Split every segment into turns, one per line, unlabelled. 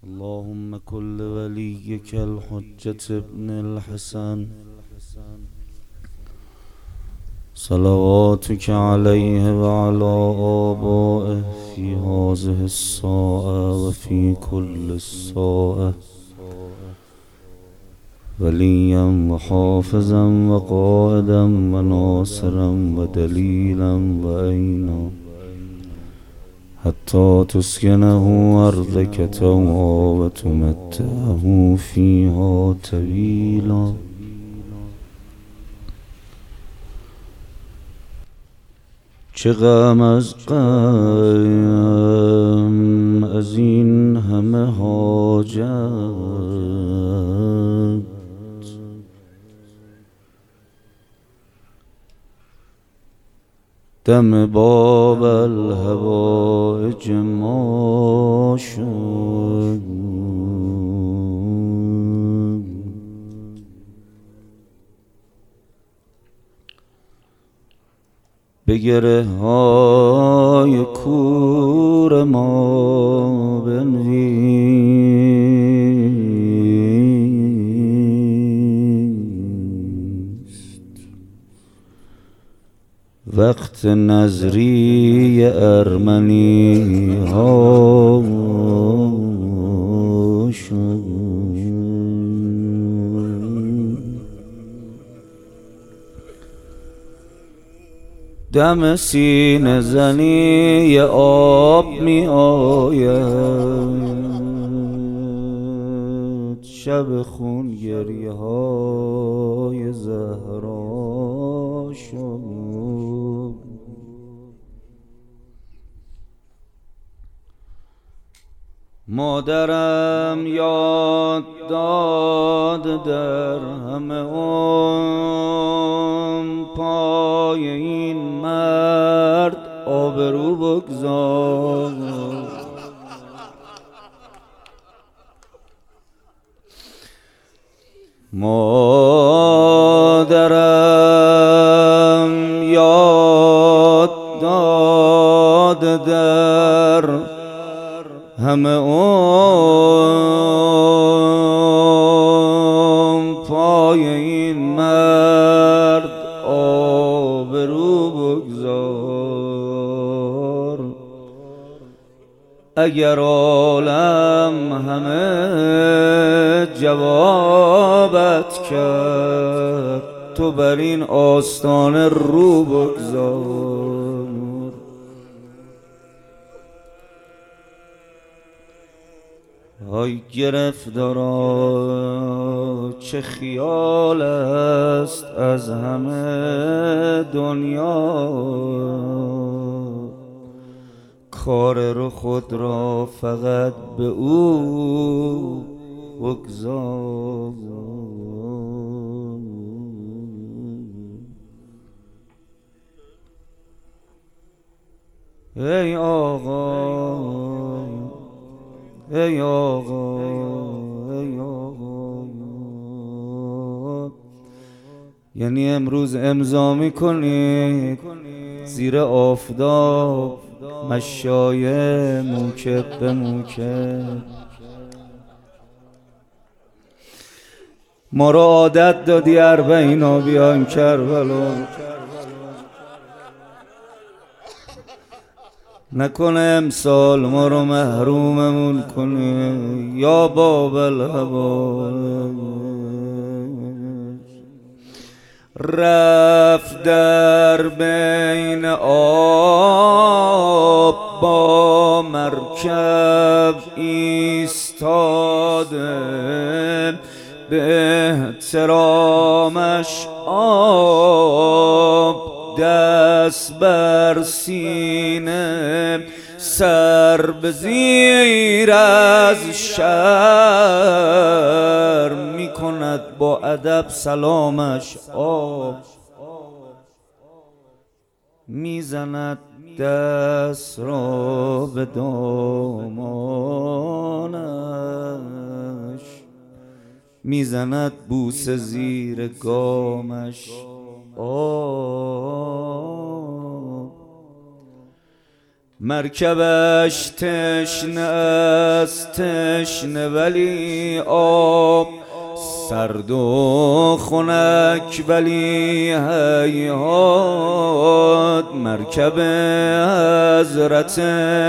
اللهم كل وليك الحجة ابن الحسن صلواتك عليه وعلى آبائه في هذه الساعة وفي كل الساعة وليا وحافظا وقائدا وناصرا ودليلا وعينا حتى تسكنه أرضك طوعا وتمتعه فيها طويلا. چه غم از غم از این همه حاجت، دم باب الهوایج ما شد. به گره های کور ما بنویس وقت نظری ارمنی ها شد. دم سینه زنی آب می آید، شب خون گریه های زهرا شد. مادرم یاد داد در همه اون پای این مرد آبرو بگذار. مادرم یاد داد در همه اون پای این مرد آبرو بگذار. اگر عالم همه جوابت کرد، تو بر این آستانه رو بگذار. ای گرفتارا چه خیال است از همه دنیا، کار رو خود را فقط به او بگذار. ای آقا، ای آقا، ای آقا، یعنی امروز امضا میکنید زیر آفتاب مشایه موکب به موکب. ما را عادت دادی اربعینا بیایم کربلا، نکنه امسال ما رو محروممون کنه یا باب الهوایج. رفت در بین آب با مرکب ایستاده، به احترامش آب دست بر سینه، سر به زیر از شرم می کند با ادب سلامش آب. می زند دست را به دامانش، می زند بوسه زیر گامش آب. مرکبش تشنه است تشنه ولی آب سرد و خنک ولی هیهات. مرکب حضرت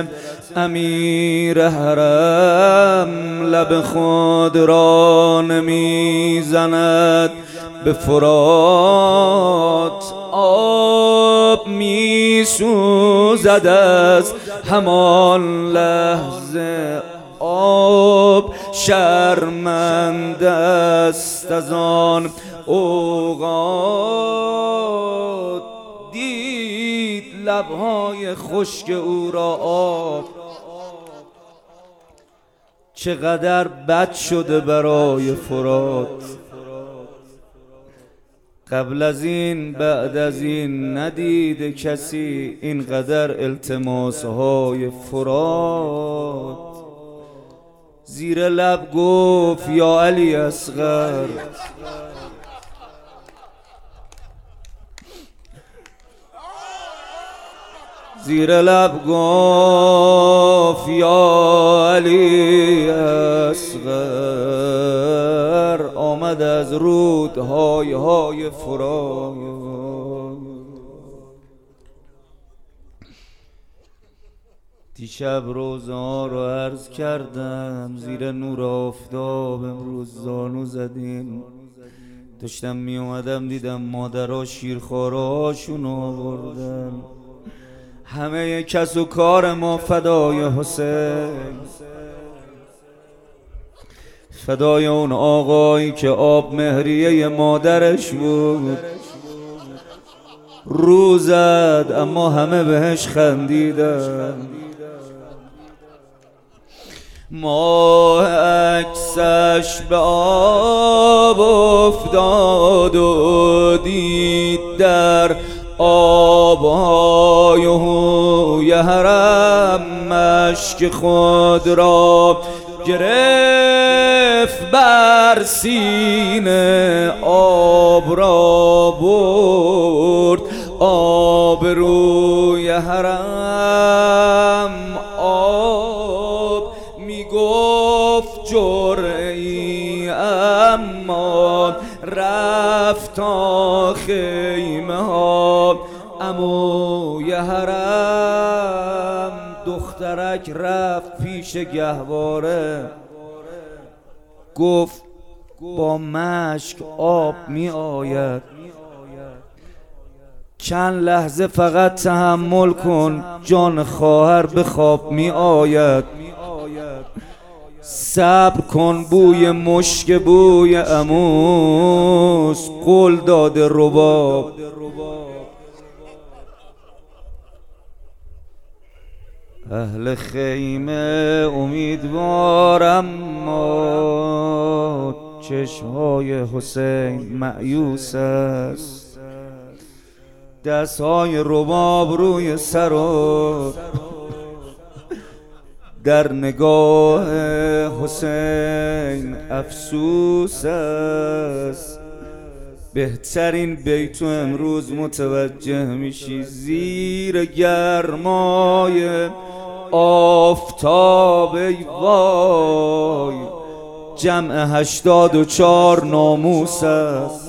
امیر حرم لب خود را نمیزند به فرات. آب می سوزد از همان لحظه، آب شرمنده است از آن اوقات. دید لبهای خشک او را آب چقدر بد شده برای فرات. قبل از این بعد از این ندیده کسی اینقدر التماسهای فرات. زیر لب گفت یا علی اصغر، زیر لب گفت یا علی اصغر، آمد از رودهای های فرات. دیشب روزه ها رو عرض کردم، زیر نور آفتاب امروز زانو زدیم. داشتم می اومدم دیدم مادرها شیرخوارهاشون آوردن. همه کس و کار ما فدای حسین، فدای اون آقایی که آب مهریه مادرش بود. رو زد اما همه بهش خندیدن. ماه عکسش به آب افتاد و دید در آبهای هوی حرم مشک خود را گرفت بر سینه، آب را برد آب روی حرم. آب میگفت جرعی اما رفت تا خیمه ها. عموی حرم دخترک رفت پیش گهواره، گفت با مشک آب می آید، چند لحظه فقط تحمل کن، جان خواهر به خواب می آید. صبر کن بوی مشک بوی عموست، قول داده رباب. اهل خیمه امیدوار اما چشمهای حسین مأیوس است. دستهای رباب روی سر و در نگاه حسین افسوس است. بهترین بیتو امروز متوجه میشی، زیر گرمای آفتاب ای وای جمع 84 ناموس است.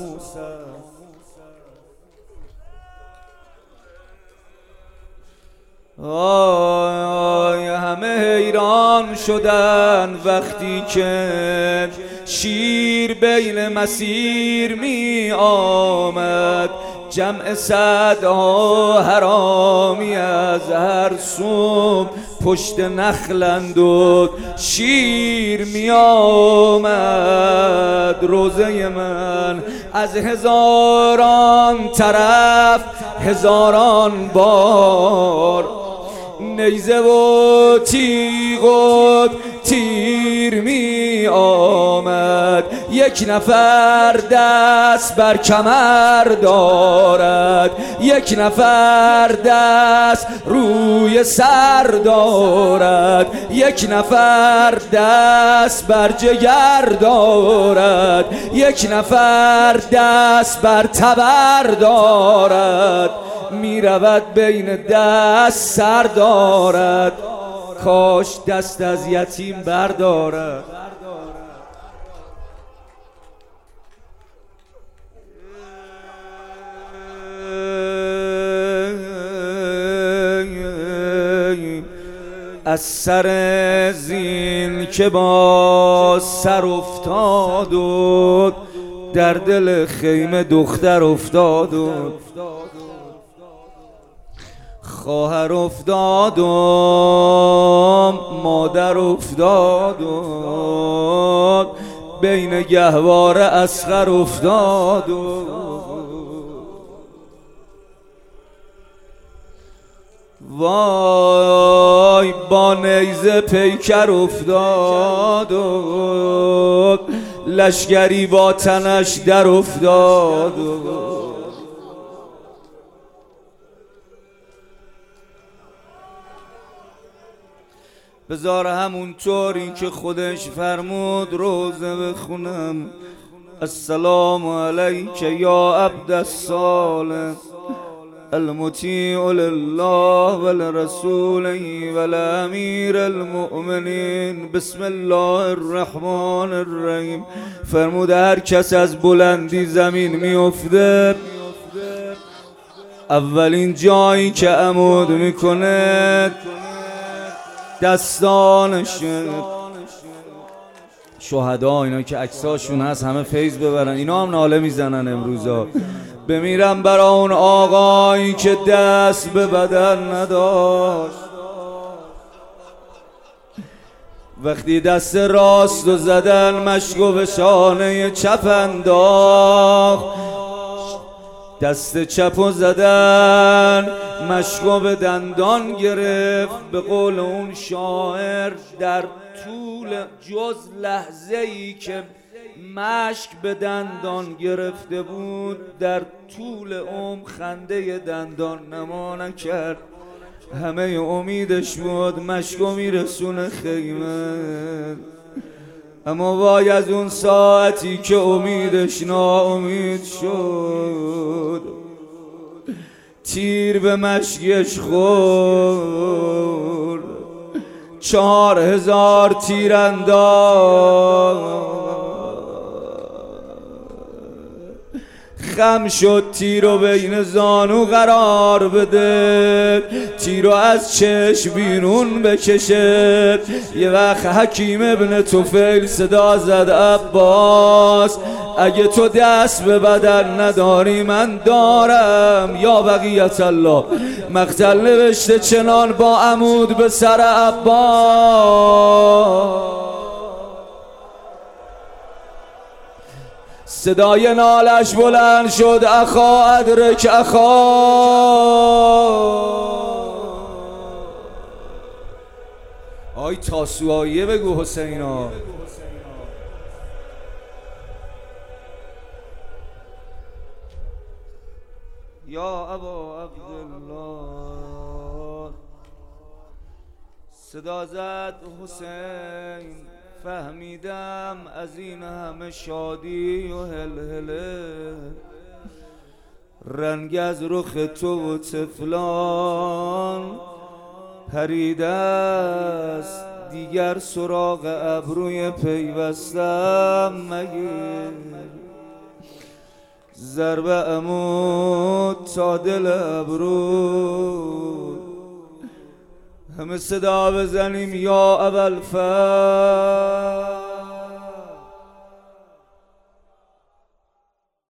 آی همه حیران شدن وقتی که شیر بین مسیر می آمد. جمع صدها حرامی از هر سو پشت نخلند و شیر می آمد. روزه من از هزاران طرف هزاران بار نیزه و تیغ و تیر می آمد. یک نفر دست بر کمر دارد، یک نفر دست روی سر دارد، یک نفر دست بر جگر دارد، یک نفر دست بر تبر دارد. میرود بین دست سر دارد، کاش دست از یتیم بردارد. از سر زین که با سر افتاد و در دل خیمه دختر افتاد و خواهر افتاد و مادر افتاد و بین گهواره اصغر افتاد و وای با نیزه پیکر افتاد و لشگری با تنش در افتاد و بذار همونطوری که خودش فرمود روزه بخونم. السلام علیک یا عبد الصالح المطیع لله ولرسوله ولامیر المؤمنین. بسم الله الرحمن الرحیم. فرمود هر کس از بلندی زمین میفته، اولین جایی که عمود میکنه دستانشه. شهدا اینا که عکساشون هست همه فیض ببرن، اینا هم ناله میزنن امروزا. بمیرم برا اون آقایی که دست به بدن نداشت، وقتی دست راست و زدن مشکو به شانه چپ انداخت، دست چپ و زدن مشکو به دندان گرفت. به قول اون شاعر در طول جز لحظه ای که مشک به دندان گرفته بود، در طول خنده دندان نما نکرد. همه امیدش بود مشکو میرسونه خیمه، اما وای از اون ساعتی که امیدش ناامید شد، تیر به مشکش خورد. 4000 تیر انداخت، خم شد تیرو بین زانو قرار بده، تیرو از چشم بیرون بکشه. یه وقت حکیم ابن طفیل صدا زد عباس اگه تو دست به بدن نداری من دارم. یا بقیت الله. مقتل نوشته چنان با عمود به سر عباس، صدای نالش بلند شد اخا ادرک اخا. آی تاسوعیه بگو حسینا. یا ابا عبدالله. صدا زد حسین، فهمیدم از این همه شادی و هلهله، رنگ از رخ تو و طفلان پریده است، دیگر سراغ ابروی پیوستم مگیر. ضربه عمود تا دل ابرو، همه صدا بزنیم یا ابوالفضل.